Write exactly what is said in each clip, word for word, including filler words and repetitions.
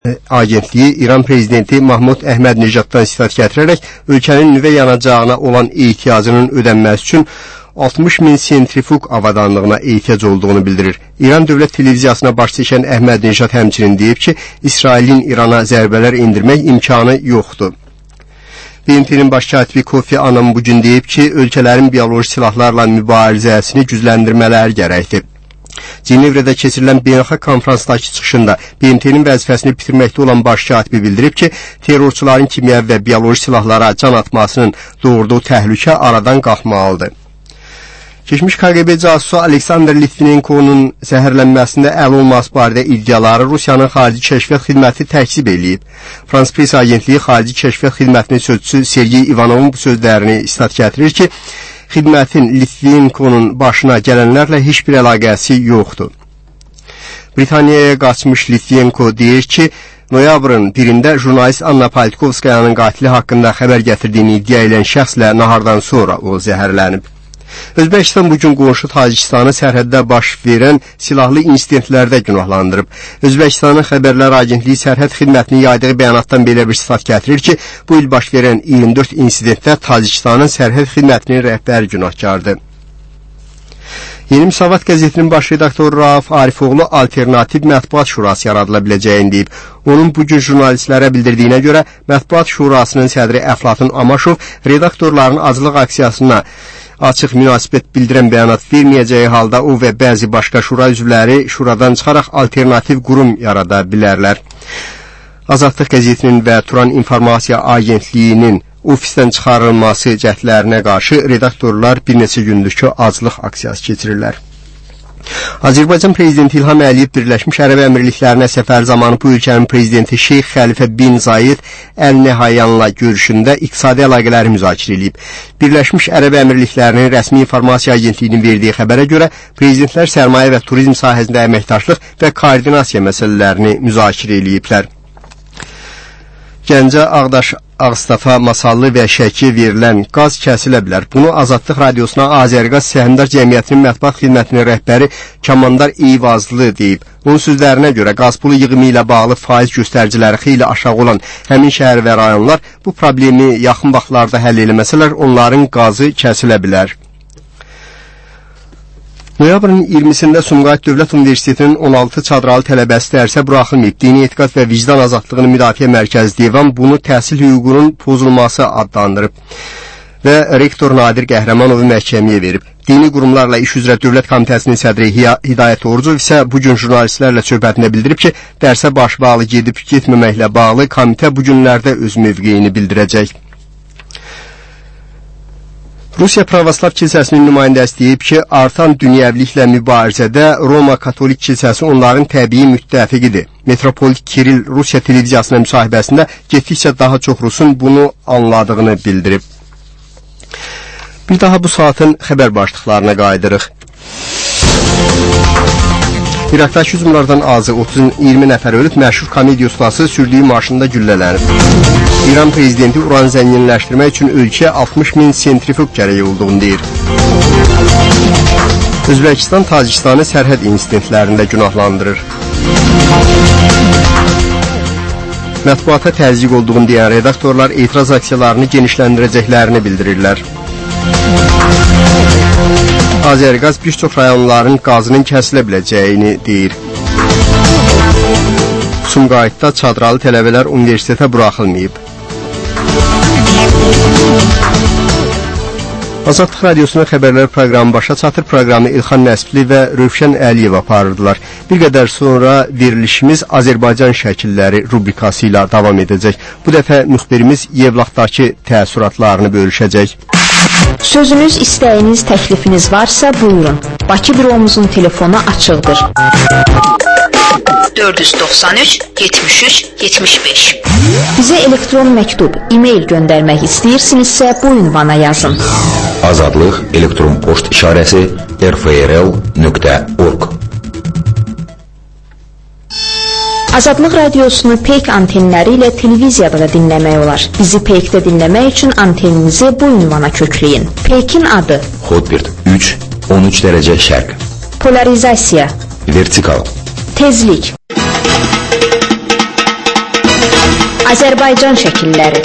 Agentliyi İran prezidenti Mahmud Əhməd-Necaddan istifat gətirərək ölkənin nüvə yanacağına olan ehtiyacının ödənməsi üçün altmış min sentrifuq avadanlığına ehtiyac olduğunu bildirir. İran Dövlət Televiziyasına baş çəkən Əhməd-Necad həmçinin deyib ki, İsrailin İrana zərbələr indirmək imkanı yoxdur. B M T'nin baş katibi Kofi Annan bugün deyib ki, ölkələrin bioloji silahlarla mübarizəsini gücləndirmələri gərəkdir. Cenevrədə keçirilən beynəlxalq konferansdakı çıxışında B M T'nin vəzifəsini bitirməkdə olan baş katibi bildirib ki, terrorçuların kimyəvi və bioloji silahlara can atmasının doğurduğu təhlükə aradan qalxmalıdır. Keçmiş K G B casusu Aleksandr Litvinenko'nun zəhərlənməsində əl olması barədə iddiaları Rusiyanın Xarici Kəşfiyyat Xidməti təkzib eləyib. Frans Press agentliyi Xarici Kəşfiyyat Xidmətinin sözçüsü Sergey Ivanovun bu sözlərini istat gətirir ki, xidmətin Litvinenko'nun başına gələnlərlə heç bir əlaqəsi yoxdur. Britaniyaya qaçmış Litvinenko deyir ki, noyabrın birində jurnalist Anna Politkovskayanın qatili haqqında xəbər gətirdiyini iddia edən şəxslə nahardan sonra o zəhərlənib. Özbəkistan bugün qonşu Tacikistanı sərhəddə baş verən silahlı insidentlərdə günahlandırıb. Özbəkistanın Xəbərlər Agentliyi Sərhəd Xidmətinin yaydığı bəyanatdan belə bir sifat gətirir ki, bu il baş verən iyirmi dörd insidentdə Tacikistanın Sərhəd Xidmətinin rəhbəri günahkardır. Yeni Müsavat qəzetinin baş redaktoru Rauf Arifoğlu alternativ mətbuat şurası yaradıla biləcəyini deyib. Onun bugün jurnalistlərə bildirdiyinə görə Mətbuat Şurasının sədri Əflatun Amaşov redaktorların aclıq aksiyasına açıq münasibət bildirən bəyanat verməyəcəyi halda o və bəzi başqa şura üzvləri şuradan çıxaraq alternativ qurum yarada bilərlər. Azadlıq qəzetinin və Turan İnformasiya Agentliyinin ofisdən çıxarılması cəhdlərinə qarşı redaktorlar bir neçə gündür ki, aclıq aksiyası keçirirlər. Azərbaycan prezidenti İlham Əliyev Birləşmiş Ərəb Əmirliklərinə səfər zamanı bu ölkənin prezidenti Şeyx Xəlifə bin Zayed Əl Nəhyanla görüşündə iqtisadi əlaqələri müzakirə edib. Birləşmiş Ərəb Əmirliklərinin rəsmi informasiya agentliyinin verdiyi xəbərə görə prezidentlər sərmayə və turizm sahəsində əməkdaşlıq və koordinasiya məsələlərini müzakirə ediblər. Gəncə, Ağdaş, Ağstafa, Masallı və Şəki verilən qaz kəsilə bilər. Bunu Azadlıq Radiosuna Azərqaz Səhmdar Cəmiyyətinin mətbuat xidmətinin rəhbəri Kamandar Eyvazlı deyib. Onun sözlərinə görə qaz pulu yığımı ilə bağlı faiz göstəriciləri xeyli aşağı olan həmin şəhər və rayonlar bu problemi yaxın vaxtlarda həll eləməsələr, onların qazı kəsilə bilər. Noyabrın iyirmisində Sumqayıt Dövlət Universitetinin on altı çadralı tələbəsi dərsə buraxılmayıb. Dini etiqad və vicdan azadlığını müdafiə mərkəzi divan bunu təhsil hüququnun pozulması adlandırıb və rektor Nadir Qəhrəmanovu məhkəməyə verib. Dini qurumlarla iş üzrə Dövlət Komitəsinin sədri Hidayət Orucov isə bugün jurnalistlərlə söhbətində bildirib ki, dərsə baş bağlı gedib getməməklə bağlı komitə bu günlərdə öz mövqeyini bildirəcək. Rusiya Pravoslav Kilsəsinin nümayəndəsi deyib ki, artan dünyəviliklə mübarizədə Roma Katolik Kilsəsi onların təbii müttəfiqidir. Metropolit Kiril Rusiya televiziyasına müsahibəsində getdikcə daha çox Rusun bunu anladığını bildirib. Bir daha bu saatın xəbər başlıqlarına qayıdırıq. İraqdakı hücumlardan azı otuz iyirmi nəfər ölüb, məşhur komediya ustası sürdüyü maşında güllələnib. İran prezidenti uran zənginləşdirmək üçün ölkəyə altmış min sentrifuq gərək olduğunu deyir. Özbəkistan Tacikistanı sərhəd insidentlərində günahlandırır. Mətbuata təzyiq olduğunu deyən redaktorlar etiraz aksiyalarını genişləndirəcəklərini bildirirlər. Azərqaz bir çox rayonların qazının kəsilə biləcəyini deyir. Sumqayıtda çadralı tələbələr universitetə buraxılmayıb. Azadlıq Radiosunun xəbərlər proqramı başa çatır. Proqramı İlxan Nəsbli və Rövşən Əliyev aparırdılar. Bir qədər sonra verilişimiz Azərbaycan şəkilləri rubrikası ilə davam edəcək. Bu dəfə müxbirimiz Yevlaxdakı təəssüratlarını bölüşəcək. Sözünüz, istəyiniz, təklifiniz varsa buyurun. Bakı büromuzun telefonu açıqdır. dörd yüz doxsan üç yetmiş üç yetmiş beş. Bizə elektron məktub, e-mail göndərmək istəyirsinizsə bu ünvana yazın. Azadlıq elektron poçt işarəsi r f r l nöqtə org. Azadlıq Radiosunu Peyk antenləri ilə televiziyada da dinləmək olar. Bizi Peykdə dinləmək üçün anteninizi bu ünvana kökləyin. Peykin adı Hotbird üç on üç dərəcə şərq. Polarizasiya Vertikal Tezlik Azərbaycan şəkilləri.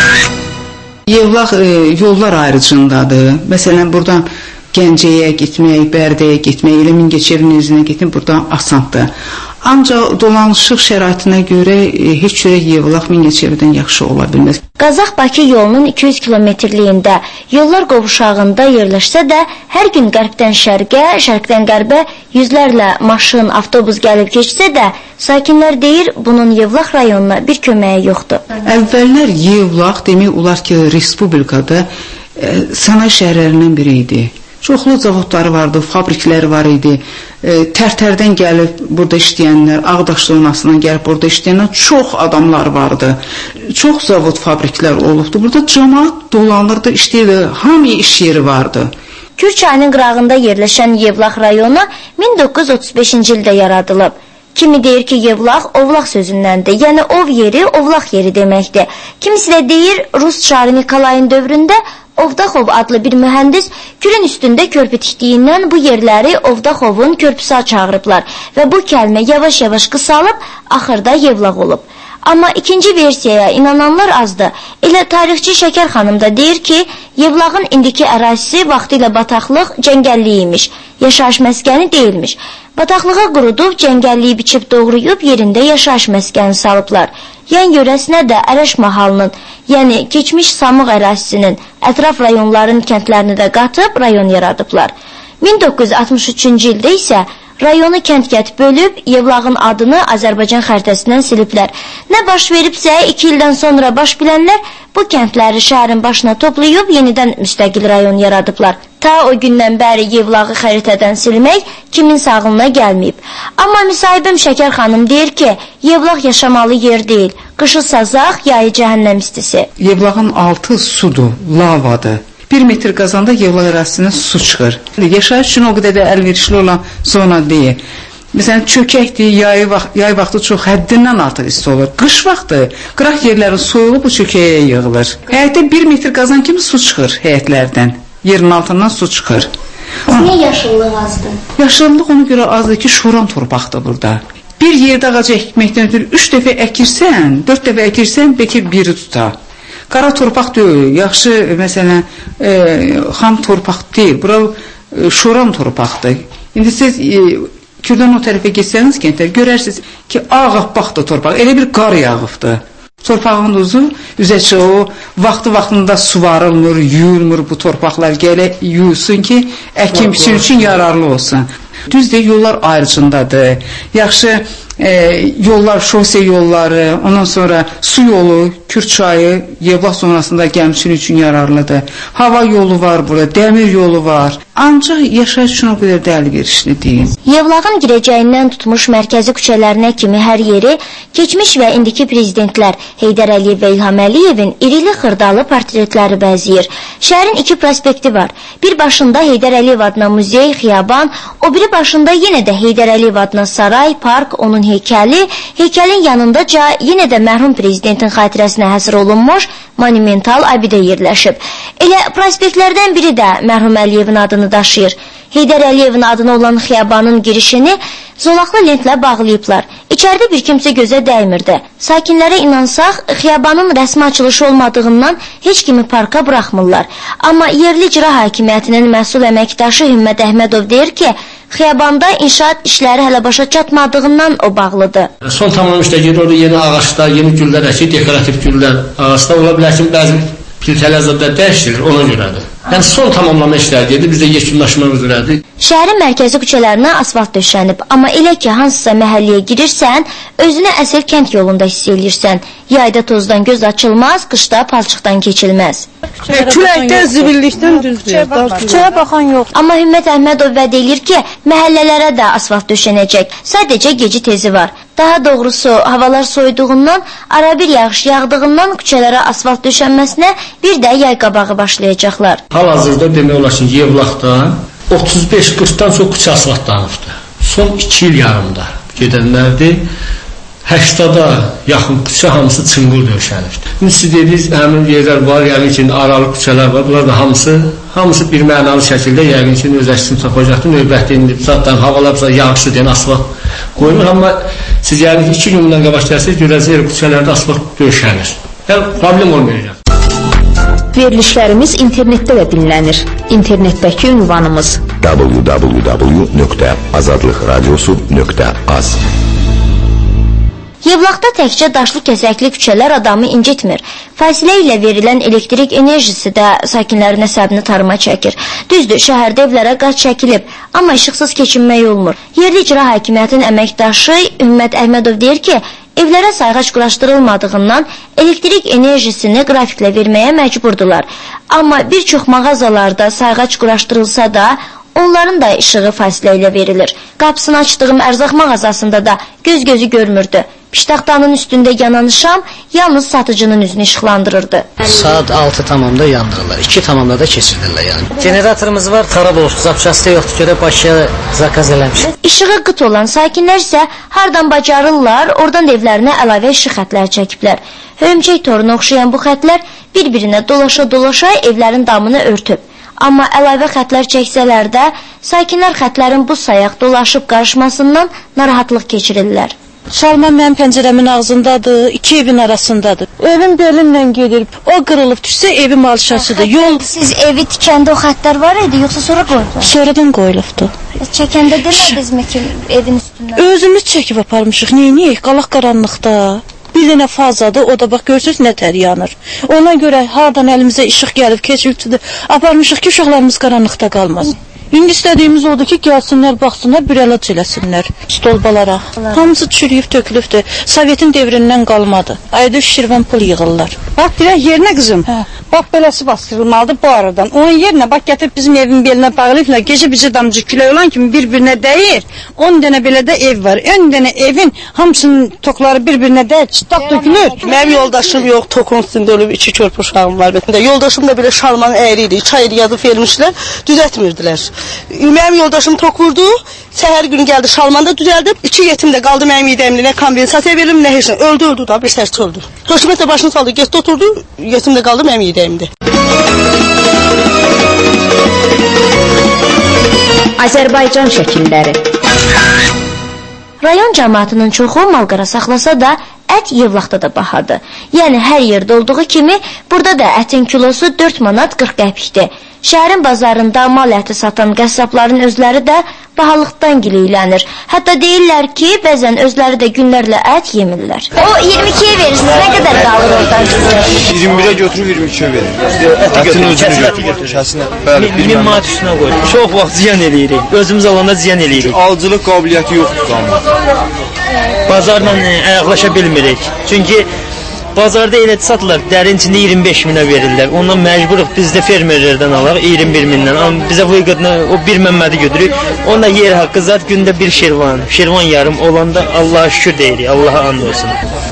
Yevlax e, yollar ayrıcındadır. Məsələn, buradan Gəncəyə getmək, Bərdəyə getmək, elə Mingəçevirin izinə getmək buradan asandır. Ancaq dolanışıq şəraitinə görə e, heç cürə Yevlax Mingəçevirdən yaxşı ola bilməz. Qazax-Bakı yolunun iki yüz kilometrliyində yollar qovuşağında yerləşsə də, hər gün qərbdən şərqə, şərqdən qərbə yüzlərlə maşın, avtobus gəlib keçsə də, sakinlər deyir, bunun Yevlax rayonuna bir köməyi yoxdur. Əvvəllər Yevlax demək olar ki, respublikada e, sənaye şəhərlərindən biri idi. Çoxlu zavodları vardı, fabrikləri var idi. E, Tərtərdən gəlib burada işləyənlər, Ağdaş zonasından gəlib burada işləyənlər çox adamlar vardı. Çox zavod, fabriklər olubdu. Burada cəmaət dolanırdı, işləyirdi. Hamı iş yeri vardı. Kür çayının qırağında yerləşən Yevlax rayonu min doqquz yüz otuz beşinci ildə yaradılıb. Kimi deyir ki, Yevlax ovlaq sözündəndir, yəni ov yeri, ovlaq yeri deməkdir. Kimisi də deyir, Rus çarı Nikolayın dövründə Ovdaxov adlı bir mühəndis Kürün üstündə körpü tikdiyindən bu yerləri Ovdaxovun körpüsü çağırıblar və bu kəlmə yavaş-yavaş qısalıb, axırda Yevlax olub. Amma ikinci versiyaya inananlar azdır. Elə tarixçi Şəkər xanım da deyir ki, Yevlaxın indiki ərazisi vaxtilə bataqlıq, cəngəllik imiş, yaşayış məskəni deyilmiş. Bataqlığa qurudub, cəngəlliyi biçib doğrayıb, yerində yaşayış məskəni salıblar. Yan yörəsinə də Ərəş mahalının, yəni keçmiş Samıq ərazisinin, ətraf rayonların kəndlərini də qatıb rayon yaradıblar. min doqquz yüz altmış üçüncü ildə isə rayonu kənd-kənd bölüb, Yevlaxın adını Azərbaycan xəritəsindən siliblər. Nə baş veribsə, iki ildən sonra baş bilənlər bu kəndləri şəhərin başına toplayıb, yenidən müstəqil rayon yaradıblar. Ta o gündən bəri Yevlaxı xəritədən silmək kimin sağlığına gəlməyib. Amma müsahibim Şəkər xanım deyir ki, Yevlax yaşamalı yer deyil, qışı sazaq, yayı cəhənnəm istisi. Yevlaxın altı sudur, lavadır. Bir metr qazanda Yevlax ərazisindən su çıxır. Yaşayış üçün o qədər də əlverişli olan zona deyil. Məsələn, çökəkdir, yay, vaxt, yay vaxtı çox həddindən artıq isti olur. Qış vaxtı qıraq yerlərin soyuğu bu çökəyə yığılır. Həyətdə bir metr qazan kimi su çıxır həyətlərdən. Yerin altından su çıxır. Niyə yaşıllıq azdır? Yaşıllıq ona görə azdır ki, şoran torpaqdır burada. Bir yerdə ağacı əkməkdən ötürü üç dəfə əkirsən, dörd dəfə əkirsən, bəlkə biri tutar. Qara torpaq deyil, yaxşı, məsələn, e, xam torpaq deyil, bura e, şoran torpaqdır. İndi siz e, Kürdən o tərəfə geçsəniz kəndlər, görərsiniz ki, ağappaqdır torpaq, elə bir qar yağıbdır. Torpağın uzu, üzə çığı o, vaxtı-vaxtında suvarılmır, yuyulmur bu torpaqlar, gələ yuyulsun ki, əkim biçim üçün yararlı olsun. Düzdür, yollar ayrıcındadır, yaxşı e, yollar, şose yolları, ondan sonra su yolu, Kür çayı, Yevlax zonasında gəmçinin üçün yararlıdır. Hava yolu var burada, dəmir yolu var. Ancaq yaşayış üçün o qədər də əlverişli deyil. Yevlaxın girəcəyindən tutmuş mərkəzi küçələrinə kimi hər yeri keçmiş və indiki prezidentlər Heydər Əliyev və İlham Əliyevin irili xırdalı portretləri bəzəyir. Şəhərin iki prospekti var. Bir başında Heydər Əliyev adına muzey, xiyaban, o biri başında yenə də Heydər Əliyev adına saray, park, onun heykəli, heykəlin yanındaca yenə də mərhum prezidentin xatirəsinə həsr olunmuş monumental abidə yerləşib. Elə prospektlərdən biri də mərhum Əliyevin adını daşıyır. Heydər Əliyevin adına olan xiyabanın girişini zolaqlı lentlə bağlayıblar. İçəridə bir kimsə gözə dəymirdi. Sakinlərə inansaq, xiyabanın rəsmi açılışı olmadığından heç kimi parka buraxmırlar. Amma yerli icra hakimiyyətinin məsul əməkdaşı Hümmət Əhmədov deyir ki, xiyabanda inşaat işləri hələ başa çatmadığından o bağlıdır. Son tamamlamışda gedir, orada yeni ağaçlar, yeni güllər əkir, dekorativ güllər ağaçlar ola bilər ki, bəzi filtələzədə dəyişdirir, ona görədir. Yəni son tamamlama işləri gedir, bizdə yekunlaşma üzrədir. Şəhərin mərkəzi küçələrinə asfalt döşənib, amma elə ki, hansısa məhəlləyə girirsən, özünü əsl kənd yolunda hiss edirsən. Yayda tozdan göz açılmaz, qışda palçıqdan keçilməz. Küləkdən, zibillikdən düzdür. Küçəyə baxan yox. Amma Hümmət Əhmədov vəd edir ki, məhəllələrə də asfalt döşənəcək. Sadəcə geci tezi var. Daha doğrusu, havalar soyuduğundan, ara bir yağış yağdığından küçələrə asfalt döşənməsinə bir də yay qabağı başlayacaqlar. Hal-hazırda demək olar ki, Yevlaxda otuz beş qırxdan çox küçə asfaltlanıbdır. Son iki il yarımda gedənlərdir. həştada yaxın küçə hamısı çınqıl döşənibdir. İndi siz dediniz, həmin yerlər var, yəqin ki, aralı küçələr var. Bunlar da hamısı, hamısı bir mənalı şəkildə yəqin ki, öz əksini tapacaqdır. Növbətdə indi zaten havalar yağışlı deyən asfalt qoyulur. Amma Siz yəni iki gün bundan qabaq gəlsəniz, görəcəksiniz küçələrdə asfalt döşənir. Yəni problem olmayacaq. Verilişlərimiz internetdə də dinlənir. İnternetdəki ünvanımız w w w nöqtə azadlıqradiosu nöqtə az. Yevlaxda təkcə daşlı kəsəkli küçələr adamı incitmir. Fasilə ilə verilən elektrik enerjisi də sakinlərin əsəbini tarıma çəkir. Düzdür, şəhərdə evlərə qaz çəkilib, amma işıqsız keçinmək olmur. Yerli icra hakimiyyətinin əməkdaşı Ümmət Əhmədov deyir ki, evlərə sayğac quraşdırılmadığından elektrik enerjisini qrafiklə verməyə məcburdular. Amma bir çox mağazalarda sayğac quraşdırılsa da, onların da işığı fasilə ilə verilir. Qapısını açdığım ərzaq mağazasında da göz-gözü görmürdü. Piştaxtanın üstündə yanan şam yalnız satıcının üzünü işıqlandırırdı. Saat altı tamamda yandırırlar, iki tamamda da keçirirlər yəni. Generatorumuz var, xarab olmuş, zapçası yoxdur, görə Bakıya zakaz eləmişik. İşığı qıt olan sakinlər isə hardan bacarırlar, oradan da evlərinə əlavə işıq xətləri çəkiblər. Hörümçək toruna oxşayan bu xətlər bir-birinə dolaşa-dolaşa evlərin damını örtüb. Amma əlavə xətlər çəksələr də, sakinlər xətlərin bu sayaq dolaşıb qarışmasından narahatlıq keçirirlər. Şalma mənim pəncərəmin ağzındadır, iki evin arasındadır. Evim belimlə gedir, o qırılıb düşsə evim alışasıdır. Yol... Siz evi tikəndə o xətlər var idi, yoxsa sonra qoyuldu? Sonradan qoyulubdu. Çəkəndə demədinizmi ki, evin üstündən? Özümüz çəkib aparmışıq, neyiniyik? Qalaq qaranlıqda. Bir dənə fazadır, o da bax görsünüz nətər yanır. Ona görə hardan əlimizə işıq gəlib, keçibdir, aparmışıq ki, uşaqlarımız qaranlıqda qalmasın. İndi istədiyimiz odur ki, gəlsinlər, baxsınlar, bir əlac eləsinlər stolbalara. Hamısı çürüyüb, tökülübdür. Sovetin devrindən qalmadı. Ayda şirvan pul yığırlar. Bax, dirək yerinə qızım. Hə. Bax, beləsi bastırılmalıdır bu aradan. Onun yerinə, bax, gətirib bizim evin belinə bağlayıblar. Gecə bizə damcı külək olan kimi bir-birinə dəyir. on dənə belə də ev var. on dənə evin hamısının tokları bir-birinə dəyir, çıtlaq dökülür. Mənim yoldaşım yox, tokun üstündə ölüb, iki körpü uşağım var. Yoldaşım da belə şalmanın əyri idi. Çay yadıb vermişlər, düzətmirdilər. Mənim yoldaşım tok vurdu, səhər günü gəldi, şalmanda düzəldib, iki yetim də qaldı mənim yedəmli, nə kompensasiya verim, nə heç nə. Öldü, öldü da, bir sərçə öldü. Hökumət də başını saldı, getdi oturdu, yetim də qaldı mənim yedəmli. Azərbaycan şəkilləri. Rayon cəmaatının çoxu malqara saxlasa da, ət Yevlaxda da bahadır. Yəni hər yerdə olduğu kimi, burada da ətin kilosu dörd manat qırx qəpikdir. Şəhərin bazarında mal əti satan qəssabların özləri də bahalıqdan gileylənir. Hətta deyirlər ki, bəzən özləri də günlərlə ət yemirlər. O iyirmi ikiyə verirsiniz, nə qədər qalır oradan sizə? iyirmi birə götürüb iyirmi ikiyə verir. Ətin özünü götürür. Bəli, min manat üstünə qoyur. Çox vaxt ziyan eləyirik. Özümüz alanda ziyan eləyirik. Alıcılıq qabiliyyəti yoxdur qanun. Bazarla ayaqlaşa bilmirik. Çünki bazarda elə satırlar, dərin içində iyirmi beş minə verirlər. Ondan məcburuq biz də fermerlərdən alaq iyirmi bir mindən. Amma bizə bu qadına o bir məmmədi götürük. Onda yer haqqı zat gündə bir şirvan, şirvan yarım olanda Allah'a şükür deyirik. Allah'a and olsun.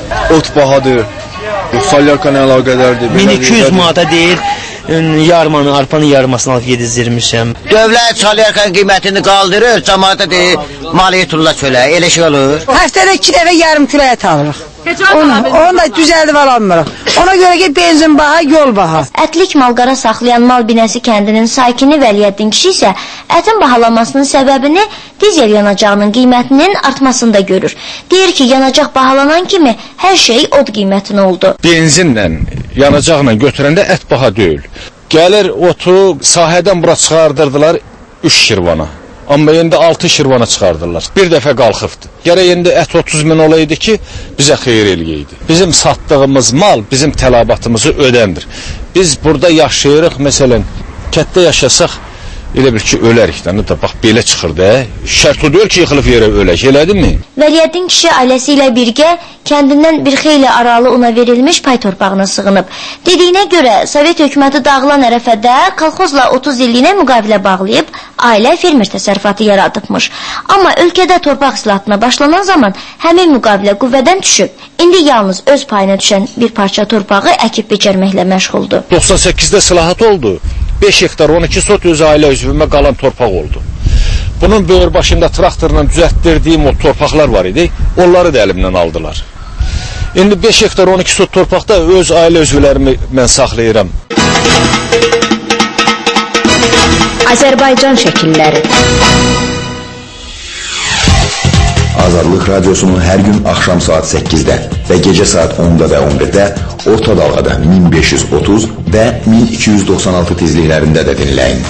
Ot bahadır. Salyarka nə əlaqədardır? min iki yüz manata deyir. Yarmanı, arpanın yarmasını alıb yedizdirmişəm. Dövlət salyarkanın qiymətini qaldırır, cəmaata deyir, maliyyə tulla çölə, elə şey olur. Həftədə iki dəfə yarım külə ət alırıq. Onu, onu da düzəldib alamırıq. Ona görə ki, benzin baha, yol baha. Ətlik malqara saxlayan mal binəsi kəndinin sakini Vəliyyəddin kişi isə ətin bahalanmasının səbəbini dizel yanacağının qiymətinin artmasında görür. Deyir ki, yanacaq bahalanan kimi hər şey od qiymətinə oldu. Benzinlə, yanacaqla götürəndə ət baha deyil. Gəlir otu sahədən bura çıxardırdılar üç şirvana. Amma indi altı şirvana çıxardırlar. Bir dəfə qalxıbdı. Gərək indi ət otuz min olaydı ki, bizə xeyir eləyəydi. Bizim satdığımız mal bizim tələbatımızı ödəndir. Biz burada yaşayırıq, məsələn, kətdə yaşasaq, elə bir ki, ölərik. Da, bax, belə çıxır da. Şərt o deyil ki, yıxılıb yerə ölək, elədinmi? Vəliyyəddin kişi ailəsi ilə birgə kəndindən bir xeyli aralı ona verilmiş pay torpağına sığınıb. Dediyinə görə, Sovet hökuməti dağılan ərəfədə kolxozla otuz illiyinə müqavilə bağlayıb, ailə fermer təsərrüfatı yaradıbmış. Amma ölkədə torpaq islahatına başlanan zaman həmin müqavilə qüvvədən düşüb. İndi yalnız öz payına düşən bir parça torpağı əkib becərməklə məşğuldur. doxsan səkkizdə islahat oldu. beş hektar on iki sot öz ailə üzvümə qalan torpaq oldu. Bunun böyür başında traktorla düzəltdirdiyim o torpaqlar var idi. Onları da əlimdən aldılar. İndi beş hektar on iki sot torpaqda öz ailə üzvlərimi mən saxlayıram. Azərbaycan şəkilləri. Azadlıq Radiosunu hər gün axşam saat səkkizdə və gecə saat onda və on birdə orta dalğada min beş yüz otuz və min iki yüz doxsan altı tezliklərində də dinləyin.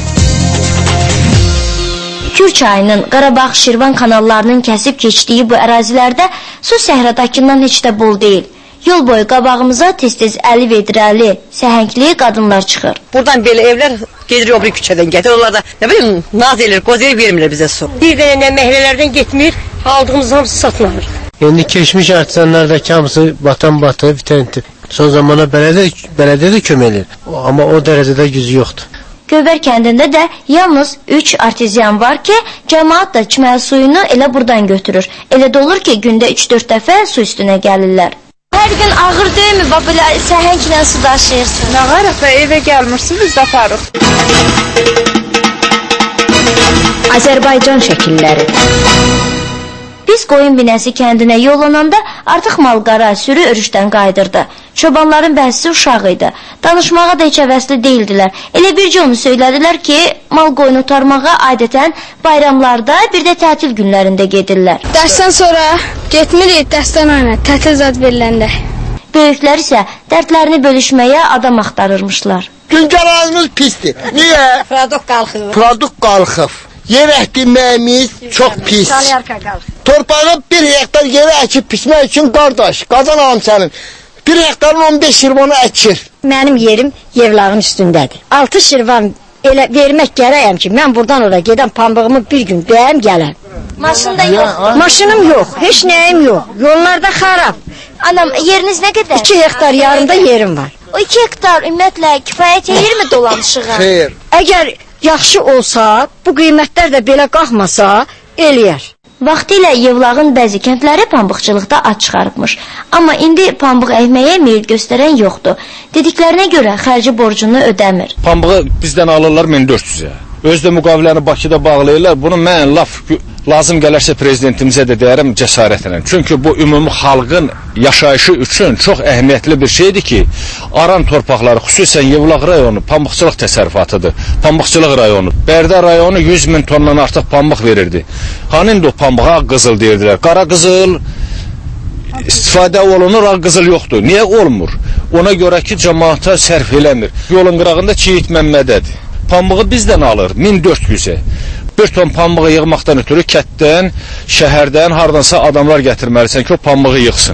Kür çayının Qarabağ-Şirvan kanallarının kəsib keçdiyi bu ərazilərdə su səhradakından heç də bol deyil. Yol boyu qabağımıza tez-tez əli vedirəli, səhəngli qadınlar çıxır. Buradan belə evlər gedir o bir küçədən gətir. Onlar da nə bilim naz elir, qoz elir, vermirlər bizə su. Bir dənə nə məhəllələrdən getmir, aldığımız hamısı satın alır. İndi keçmiş artisanlardakı hamısı batan batı, bitənti. Son zamana belediye, belediye de kömək edir. Amma o dərəcədə gücü yoxdur. Gövbər kəndində də yalnız üç artizyan var ki, cəmaat da çimməli suyunu elə buradan götürür. Elə də olur ki, gündə üç dörd dəfə su üstünə gəlirlər. Hər gün ağır deyilmi, belə səhənglə su daşıyırsın? Nə qaraq və evə gəlmirsin, biz də aparıq. Azərbaycan şəkilləri. Biz Qoyun Binəsi kəndinə yollananda artıq mal-qara sürü örüşdən qayıdırdı. Çobanların bəzisi uşaq idi. Danışmağa da heç həvəsli deyildilər. Elə bircə onu söylədilər ki, mal qoyun otarmağa adətən bayramlarda, bir də tətil günlərində gedirlər. Dərsdən sonra getmirik, dərsdən oyna, tətil zad veriləndə. Böyüklər isə dərdlərini bölüşməyə adam axtarırmışlar. Güncələrimiz pisdir. Niyə? Produkt qalxıb. Produkt qalxıb. Yemək deməyimiz çox pis. Torpağı bir hektar yerə əkib pişmək üçün qardaş, qazan alım sənin. Bir hektarın on beş şirvanı əkir. Mənim yerim Yevlağın üstündədir. altı şirvan elə vermək gərəyəm ki, mən buradan oraya gedən pambığımı bir gün bəyəm gələm. Maşın da yox. Maşınım yox, heç nəyim yox. Yollarda xarab. Anam, yeriniz nə qədər? iki hektar yarımda yerim var. O iki hektar ümumiyyətlə kifayət edirmi dolanışığa? Xeyr. Əgər yaxşı olsa, bu qiymətlər də belə qalxmasa, eləyər. Vaxtilə Yevlağın bəzi kəndləri pambıqçılıqda ad çıxarıbmış. Amma indi pambıq əkməyə meyil göstərən yoxdur. Dediklərinə görə xərci borcunu ödəmir. Pambığı bizdən alırlar min dörd yüzə. Özdə müqaviləni Bakıda bağlayırlar. Bunu mən laf lazım gələrsə prezidentimizə də deyərəm cəsarətlə. Çünki bu ümumi xalqın yaşayışı üçün çox əhəmiyyətli bir şeydir ki, Aran torpaqları, xüsusən Yevlaq rayonu pambıqçılıq təsərrüfatıdır. Pambıqçılıq rayonu. Bərdə rayonu yüz min tondan artıq pambıq verirdi. Hanın da o pambığa qızıl deyirdilər. Qara qızıl istifadə olunur, ağ qızıl yoxdur. Niyə olmur? Ona görə ki, cəmaata sərf eləmir. Yolun qırağında Çiyid Məmmədədir. Pambığı bizdən alır min dörd yüzə. Bir ton pambığı yığmaqdan ötürü kətdən, şəhərdən, hardansa adamlar gətirməlisən ki, o pambığı yığsın.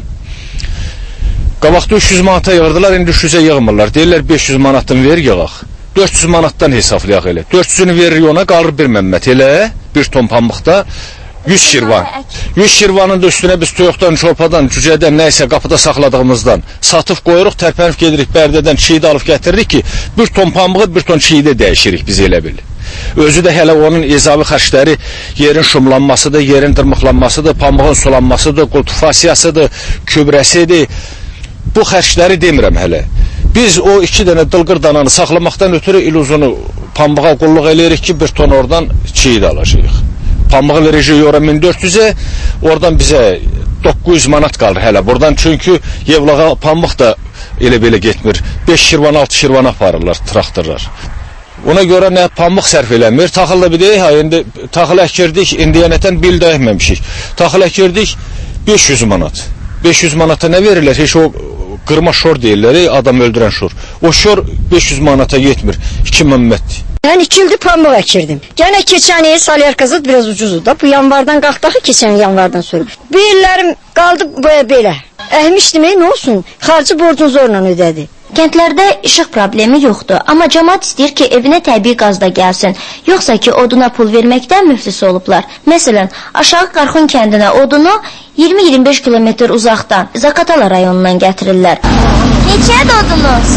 Qabaqda üç yüz manata yığırdılar, indi üç yüzə yığmırlar. Deyirlər beş yüz manatdan ver yığaq. dörd yüz manatdan hesablayaq elə. dörd yüzünü verir ona, qalır bir məmmət elə, bir ton pambıqda yüz şirvan. yüz şirvanın da üstünə biz toyuqdan, çorpadan, cücədən, nəysə qapıda saxladığımızdan satıb qoyuruq, tərpənib gedirik Bərdədən çiğdə alıb gətiririk ki, bir ton pambığı bir ton çiğdə dəyişirik biz elə bil. Özü də hələ onun izavi xərcləri yerin şumlanmasıdır, yerin dırmıqlanmasıdır, pambığın sulanmasıdır, kultivasiyasıdır, kübrəsidir. Bu xərcləri demirəm hələ. Biz o iki dənə dılqır dananı saxlamaqdan ötürü iluzunu pambığa qulluq eləyirik ki, bir ton oradan çiğdə alacağıq. Pambığı verəcək ora min dörd yüzə, oradan bizə doqquz yüz manat qalır hələ. Buradan çünki Yevlağa pambıq da elə belə getmir. beş şirvan, altı şirvan aparırlar traktorlar. Ona görə nə pambıq sərf eləmir. Taxılla bir deyək, ha, indi taxıl əkirdik, indiyənətən bil də əkməmişik. Taxıl əkirdik beş yüz manat. beş yüz manata nə verirlər? Heç o qırma şor deyirlər, adam öldürən şor. O şor beş yüz manata yetmir. iki məmmətdir. Ben iki ildir pambıq əkirdim. Gene keçen il salyarkası biraz ucuzdu da. Bu yanvardan qalxdı ki, keçen yanvardan sonra. Bir illərim qaldı belə. Əhmişdim, nə olsun? Xarcı borcunu zorla ödədi. Kəndlərdə işıq problemi yoxdur, amma cəmaat istəyir ki, evinə təbii qazda gəlsin. Yoxsa ki, oduna pul verməkdən müflis olublar. Məsələn, Aşağı Qarxun kəndinə odunu iyirmi iyirmi beş kilometr uzaqdan, Zakatala rayonundan gətirirlər. Neçədir odunuz?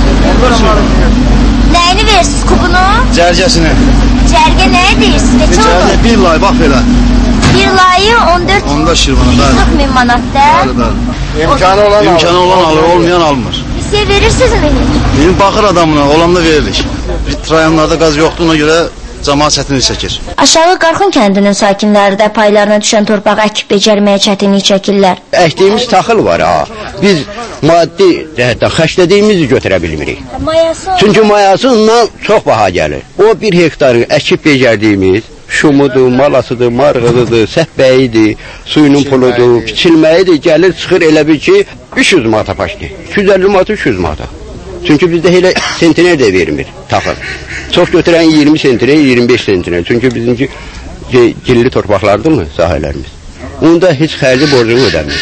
Nəyini verirsiniz, kubunu? Cərgəsini. Cərgə nə edirsiniz? Neçə olur? Cərgə bir lay, bax belə. Bir layı on dörd qırx min manatda. İmkanı olan, İmkanı olan alır, olmayan almır. Siz verirsiniz mi? Bizim baxır adamına, olanda veririk. Rayonlarda qaz yoxdur, ona görə cəmaat çətinlik çəkir. Aşağı Qarxun kəndinin sakinləri də paylarına düşən torpağı əkib becərməyə çətinlik çəkirlər. Əkdiyimiz taxıl var ha. Biz maddi cəhətdən xərclədiyimizi götürə bilmirik. Mayası? Çünki mayası ondan çox baha gəlir. O bir hektarı əkib becərdiyimiz şumudur, malasıdır, marğıdır, səhbəyidir, suyunun puludur, biçilməyidir, gəlir çıxır elə bir ki, üç yüz manata başlayır. iki yüz əlli manata, üç yüz manata. Çünki bizdə elə sentiner də vermir, taxır. Çox götürən iyirmi sentiner, iyirmi beş sentiner. Çünki bizimki gilli torpaqlardır mı sahələrimiz? Onda heç xərci borcunu ödəmir.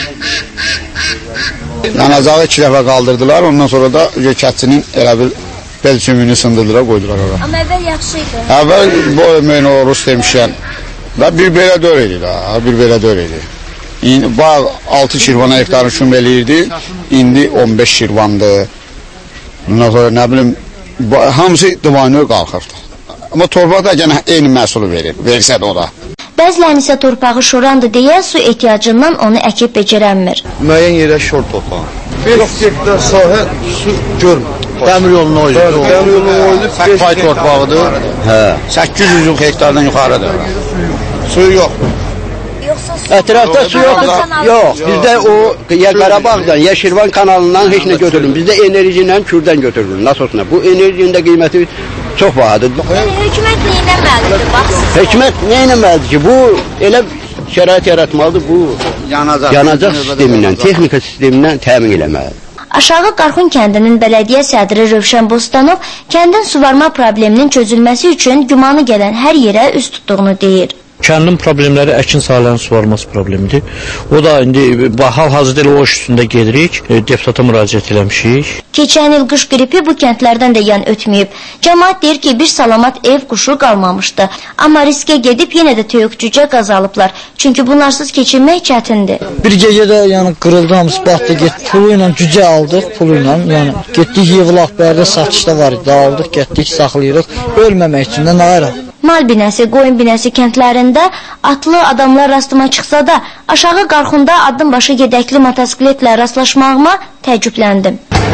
Yanacağı iki dəfə qaldırdılar, ondan sonra da kətçinin elə bir bel çümüyünü sındırdılar, qoydular ora. Amma əvvəl yaxşı idi. Əvvəl bu ömrünü orus demişkən, bir belə dör idi da, bir belə dör idi. Bağ altı şirvana hektarı şum eləyirdi, indi on beş şirvandır. Ondan sonra nə bilim, hamısı divanı qalxırdı. Amma torpaq da gənə eyni məhsulu verir, versə də o da. Bəzilərin isə torpağı şorandır deyə su ehtiyacından onu əkib becərənmir. Müəyyən yerə şor torpaq. beş hektar sahə su görmür. Dəmir yolunu oydu. Dəmir yolunu oydu. Pay torpağıdır. Hə. səkkiz yüz hektardan yuxarıdır. Suyu yoxdur. Ətrafda su yoxdur. Yox, bizdə o ya Qarabağdan, ya Şirvan kanalından heç nə götürülür. Bizdə enerji ilə Kürdən götürülür, nasosla. Bu enerjinin də qiyməti çox bahadır. Yəni hökumət neynəməlidir, baxsın? Hökumət neynəməlidir ki, bu elə şərait yaratmalıdır, bu yanacaq, yanacaq sistemindən, texnika sistemindən təmin eləməlidir. Aşağı Qarxun kəndinin bələdiyyə sədri Rövşən Bostanov kəndin suvarma probleminin çözülməsi üçün gümanı gələn hər yerə üz tutduğunu deyir. Kəndin problemləri əkin sahələrinin suvarılması problemidir. O da indi hal-hazırda elə o iş üstündə gedirik, deputata müraciət eləmişik. Keçən il qış qripi bu kəndlərdən də yan ötməyib. Cəmaət deyir ki, bir salamat ev quşu qalmamışdı. Amma riskə gedib yenə də töyükcücə qaz alıblar. Çünki bunlarsız keçinmək çətindir. Bir gecədə yəni qırıldı, hamısı batdı, getdik. Pulu ilə cücə aldıq, pulu ilə. Yəni getdik yığılaq, bərdə satışda var idi, aldıq, getdik, saxlayırıq. Ölməmək üçün də nə ayrı? Mal binəsi, qoyun binəsi kəndlərində atlı adamlar rastıma çıxsa da, aşağı Qarxunda addım başı gedəkli motosikletlə rastlaşmağıma təəccübləndim.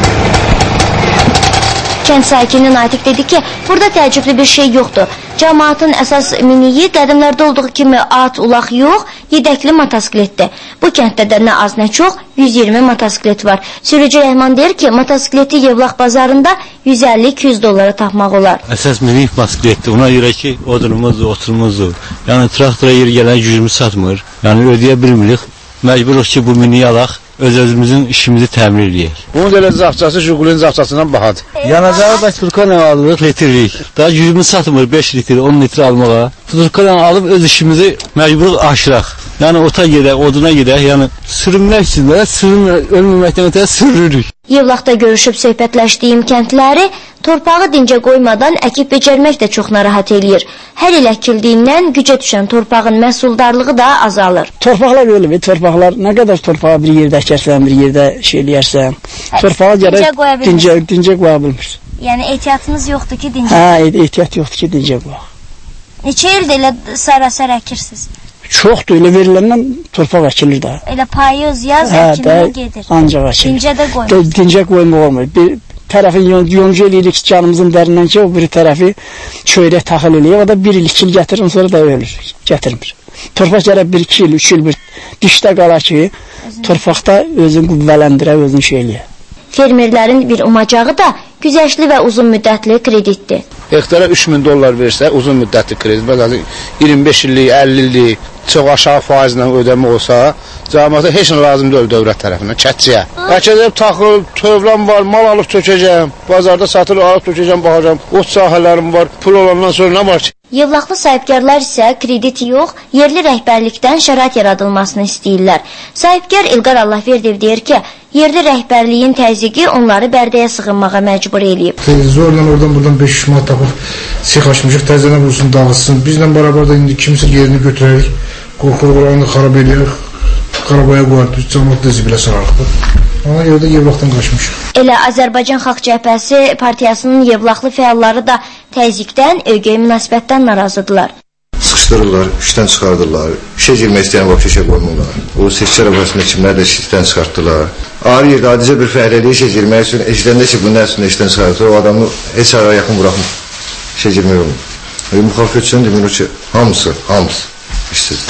Kənd sakini Natiq dedi ki, burada təəccüblü bir şey yoxdur. Cəmaatın əsas miniyi qədimlərdə olduğu kimi at, ulaq yox, yedəkli motosikletdir. Bu kənddə də nə az nə çox yüz iyirmi motosiklet var. Sürücü Rəhman deyir ki, motosikleti Yevlax bazarında yüz əlli iki yüz dollara tapmaq olar. Əsas minik motosikletdir. Ona görə ki, odunumuzdur, oturumuzdur. Yəni traktora yer gələn gücümüz satmır. Yəni ödəyə bilmirik. Məcburuq ki, bu miniyi alaq. Öz-özümüzün işimizi təmin edəyik. Bunun da elə zapçası Jugulin zapçasından bahadır. Yanacağı da Turkanla alırıq, litrik. Daha gücümüz satmır beş litr, on litr almağa. Turkanla alıb öz işimizi məcburuq aşıraq. Yəni ota gedək, oduna gedək, yəni sürünmək üçün də sürün, ölməməkdən ötə sürürük. Yevlaxda görüşüb söhbətləşdiyim kəndləri torpağı dincə qoymadan əkib becərmək də çox narahat eləyir. Hər il əkildiyindən gücə düşən torpağın məhsuldarlığı da azalır. Torpaqlar ölür, torpaqlar nə qədər torpağı bir yerdə əkərsən, bir yerdə şey eləyərsən, torpağa gərək dincə, dincə qoya bilmir. Yəni ehtiyatınız yoxdur ki, dincə? Hə, ehtiyat yoxdur ki, dincə qoyaq. Neçə ildə elə sarasar əkirsiniz? Çoxdur, elə veriləndən torpaq əkilir də. Elə payız, yaz əkimine gedir. Ancaq əkilir. Dincə də qoyur. Dincə qoymaq olmur. Bir tərəfin yonca eləyirik canımızın dərindən ki, o bir tərəfi çöyrək taxıl eləyir. O da bir il, iki il gətirir, sonra da ölür, gətirmir. Torpaq gərək bir, iki il, üç il bir dişdə qala ki, torpaqda özünü qüvvələndirə, özünü şey eləyir. Fermerlərin bir umacağı da güzəştli və uzun müddətli kreditdir. Hektara üç min dollar versə, uzun müddətli kredit, məsələn iyirmi beş illik, əlli illik, çox aşağı faizlə ödəmə olsa, cəmiyyətə heç nə lazım deyil dövlət tərəfindən, kətçiyə. Əkəcəm, taxıl, tövləm var, mal alıb tökəcəm, bazarda satılır, alıb tökəcəm, baxacam, ot sahələrim var, pul olandan sonra nə var ki? Yevlaxlı sahibkarlar isə kredit yox, yerli rəhbərlikdən şərait yaradılmasını istəyirlər. Sahibkar İlqar Allahverdiyev deyir ki, yerli rəhbərliyin təzyiqi onları Bərdəyə sığınmağa məcbur eləyib. Zorla oradan buradan beş yüz manat tapıb six açmışıq, təzənə vursun, dağılsın. Bizlə beraber da indi kimsə yerini götürərik, qorxuruq oranı xarab edirik, qarabaya qoyarıq, cəmiyyət də zibilə sararıq. Ona görə də Yevlaxdan qaçmışıq. Elə Azərbaycan Xalq Cəbhəsi partiyasının Yevlaxlı fəalları da təzyiqdən, ögey münasibətdən narazıdırlar. Sıxışdırırlar, işdən çıxardırlar, işə girmək istəyən vaqt işə qoymurlar. O seçkiler arasında kimlər də işdən çıxartdılar. Ağır yerdə adicə bir fəhləliyə işə girmək üçün eşidəndə ki, bunun əslində işdən çıxartır, o adamı heç araya yaxın buraxmır, işə girmək olmur. Müxalifət üçün demiyor ki, hamısı, hamısı işsizdir.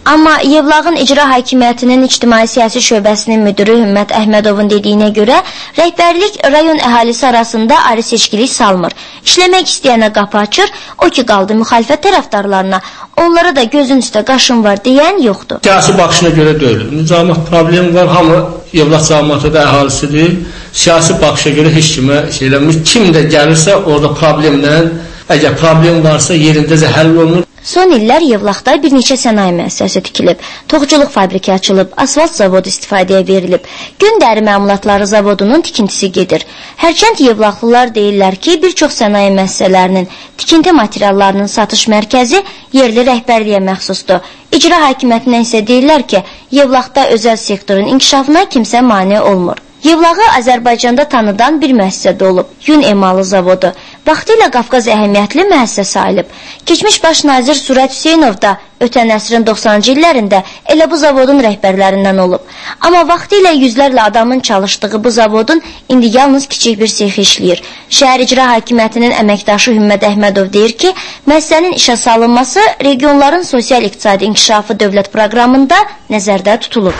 Amma Yevlağın İcra Hakimiyyətinin İctimai-Siyasi Şöbəsinin müdürü Hümmət Əhmədovun dediyinə görə, rəhbərlik rayon əhalisi arasında ayrı seçkilik salmır. İşləmək istəyənə qapı açır, o ki qaldı müxalifət tərəfdarlarına, onlara da gözün üstə qaşın var deyən yoxdur. Siyasi baxışına görə deyil. Cəmiyyət problemi var, hamı Yevlaq cəmiyyəti də əhalisidir. Siyasi baxışa görə heç kimə şey eləmir. Kim də gəlirsə orada problemlə, əgər problem varsa yerindəcə həll olunur. Son illər Yevlaqda bir neçə sənaye müəssisəsi tikilib, toxuculuq fabriki açılıb, asfalt zavodu istifadəyə verilib, gün dəri məmulatları zavodunun tikintisi gedir. Hərçənd Yevlaqlılar deyirlər ki, bir çox sənaye müəssisələrinin tikinti materiallarının satış mərkəzi yerli rəhbərliyə məxsusdur. İcra hakimiyyətindən isə deyirlər ki, Yevlaqda özəl sektorun inkişafına kimsə mane olmur. Yevlağı Azərbaycanda tanıdan bir müəssisədə olub, yun emalı zavodu. Vaxtilə Qafqaz əhəmiyyətli müəssisə sayılıb. Keçmiş baş nazir Surət Hüseynov da ötən əsrin doxsanıncı illərində elə bu zavodun rəhbərlərindən olub. Amma vaxtilə yüzlərlə adamın çalışdığı bu zavodun indi yalnız kiçik bir sexi işləyir. Şəhər İcra Hakimiyyətinin əməkdaşı Hümmət Əhmədov deyir ki, müəssisənin işə salınması regionların sosial-iqtisadi inkişafı dövlət proqramında nəzərdə tutulub.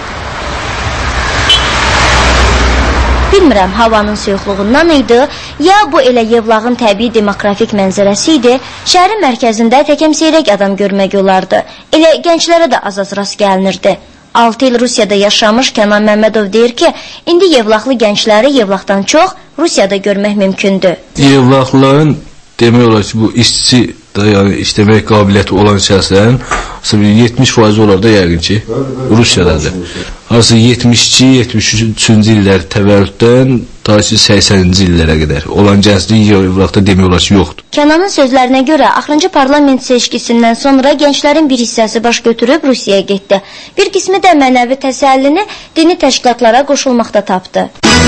Bilmirəm, havanın soyuqluğundan idi, ya bu elə Yevlağın təbii demografik mənzərəsi idi, şəhərin mərkəzində təkəmseyrək adam görmək olardı. Elə gənclərə də az-az rast gəlinirdi. altı il Rusiyada yaşamış Kənan Məmmədov deyir ki, indi Yevlaqlı gəncləri Yevlaqdan çox Rusiyada görmək mümkündür. Yevlaqlıların demək olar ki, bu işçi yəni işləmək qabiliyyəti olan şəxslərin yetmiş faiz olar da yəqin ki, Rusiyadadır. Arası yetmiş iki yetmiş üçüncü illər təvəllüddən ta ki səksəninci illərə qədər olan gənclik Yevlaqda demək olar ki, yoxdur. Kənanın sözlərinə görə, axırıncı parlament seçkisindən sonra gənclərin bir hissəsi baş götürüb Rusiyaya getdi. Bir qismi də mənəvi təsəllini dini təşkilatlara qoşulmaqda tapdı.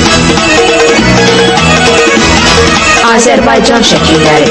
Azərbaycan şəkilləri.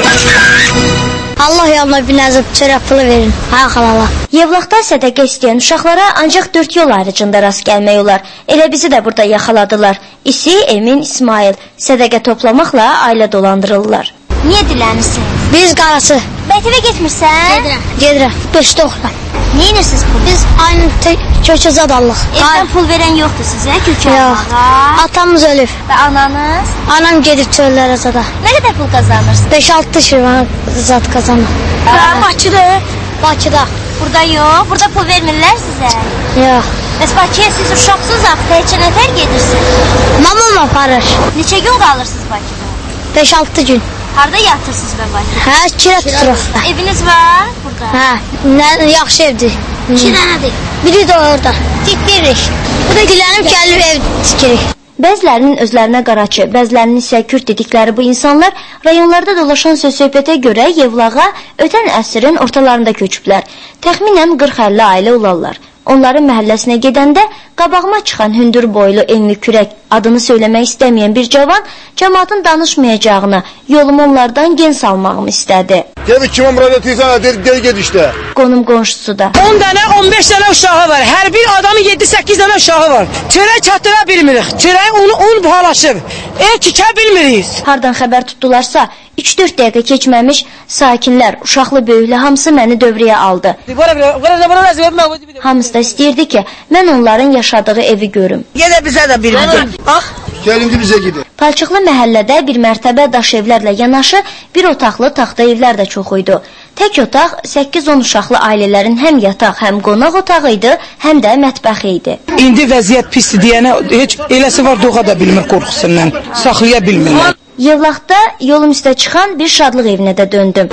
Allah yoluna bir nəzət çörək pulu verin. Ha xalala. Yevlaqda sədəqə istəyən uşaqlara ancaq dörd yol ayrıcında rast gəlmək olar. Elə bizi də burada yaxaladılar. İsi, Emin, İsmail sədəqə toplamaqla ailə dolandırırlar. Niyə dilənirsən? Biz qarası. Bəytəvə getmirsən? Gedirəm. Gedirəm. Beşdə oxuram. Niyə inirsiniz pulu? Biz aynı kökəzad allıq. Evdən pul verən yoxdur sizə kökəzada? Yox. Atamız ölüb. Və ananız? Anam gedib çöllərə zada. Nə qədər pul qazanırsınız? beş altı şirvan zat qazanır. Bakıda? Bakıda. Burada yox. Burada pul vermirlər sizə? Yox. Bəs Bakıya siz uşaqsınız axı, neçə nəfər gedirsiniz? Mamam aparır. Neçə gün qalırsınız Bakıda? beş altı gün. Harada yatırsınız bə Bakıda? Hə, kirə tuturuq. Eviniz var burada? Hə, nə, yaxşı evdir. İki dənədir. Biri də orada. Tikdirik. Bu da gülənib gəlib ev tikirik. Bəzilərinin özlərinə qaraçı, bəzilərinin isə Kürd dedikləri bu insanlar rayonlarda dolaşan söz-söhbətə görə Yevlağa ötən əsrin ortalarında köçüblər. Təxminən qırx əlli ailə olarlar. Onların məhəlləsinə gedəndə qabağıma çıxan hündür boylu, enli kürək adını söyləmək istəməyən bir cavan cəmaatın danışmayacağını, yolumu onlardan gen salmağımı istədi. Dedik kimə müraciət etsən, dedi, dedi ged işdə. Qonum qonşusu da. on dənə, on beş dənə uşağı var. Hər bir adamın yeddi səkkiz dənə uşağı var. Çörək çatdıra bilmirik. Çörək unu un bahalaşıb. Ev tikə bilmirik. Hardan xəbər tutdularsa, üç dörd dəqiqə keçməmiş sakinlər, uşaqlı böyüklü hamısı məni dövrəyə aldı. Hamısı da istəyirdi ki, mən onların yaşadığı evi görüm. Yenə bizə də bir bir. Bax, gəlindi bizə gedir. Palçıqlı məhəllədə bir mərtəbə daş evlərlə yanaşı bir otaqlı taxta evlər də çox idi. Tək otaq səkkiz on uşaqlı ailələrin həm yataq, həm qonaq otağı idi, həm də mətbəxi idi. İndi vəziyyət pisdir deyənə heç eləsi var doğa da bilmir qorxusundan, saxlaya bilmirlər. Yevlaqda yolum üstə çıxan bir şadlıq evinə də döndüm.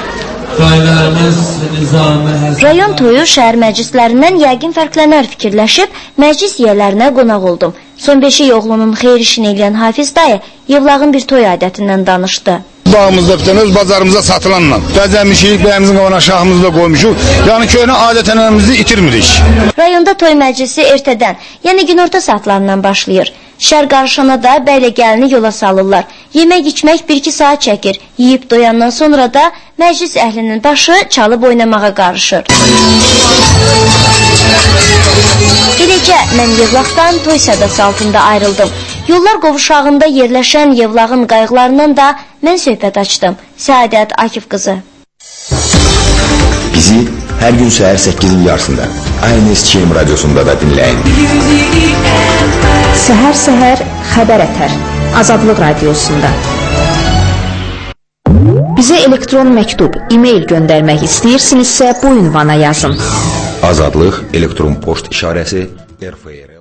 Rayon toyu şəhər məclislərindən yəqin fərqlənər fikirləşib, məclis yiyələrinə qonaq oldum. Son beşik oğlunun xeyir işini eləyən Hafiz dayı Yevlağın bir toy adətindən danışdı. Bağımızda bitən öz bazarımıza satılanla bəzəmişik, bəyimizin qavana şahımızı da qoymuşuq. Yəni köhnə adət-ənənəmizi itirmirik. Rayonda toy məclisi ertədən, yəni günorta saatlarından başlayır. Şər qarışana da bəylə gəlini yola salırlar. Yemək içmək bir iki saat çəkir. Yiyib doyandan sonra da məclis əhlinin başı çalıb oynamağa qarışır. Beləcə mən Yevlaqdan toy sədası altında ayrıldım. Yollar qovuşağında yerləşən Yevlağın qayğılarından da mən söhbət açdım. Səadət Akif qızı. Bizi hər gün səhər səkkizin yarısında A N S Çim radyosunda da dinləyin. Səhər-səhər xəbər ətər. Azadlıq radiosunda. Bizə elektron məktub, e-mail göndərmək istəyirsinizsə bu ünvana yazın. Azadlıq elektron poçt işarəsi R F R